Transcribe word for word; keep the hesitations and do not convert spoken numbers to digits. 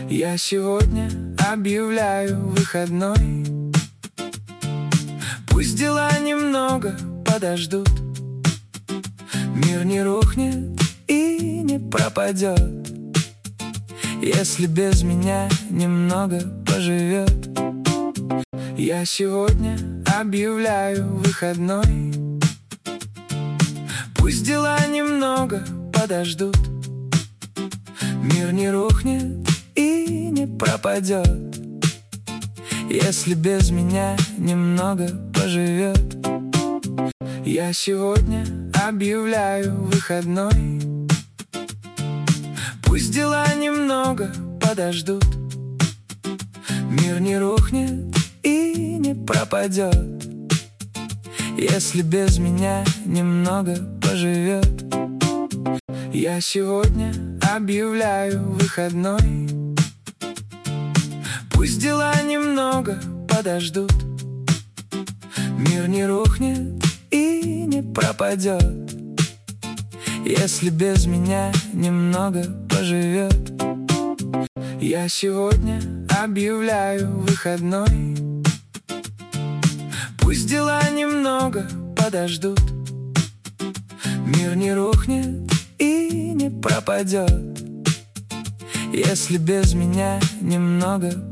Я сегодня объявляю выходной. Пусть дела немного подождут, мир не рухнет и не пропадет, если без меня немного поживет. Я сегодня объявляю выходной. Пусть дела немного подождут, мир не рухнет и не пропадет, если без меня немного поживет. Я сегодня объявляю выходной. Пусть дела немного подождут, мир не рухнет и не пропадет, если без меня немного поживет. Я сегодня объявляю выходной. Пусть дела немного подождут, мир не рухнет и не пропадет, если без меня немного поживет. Я сегодня объявляю выходной. Пусть дела немного подождут, мир не рухнет и не пропадет, если без меня немного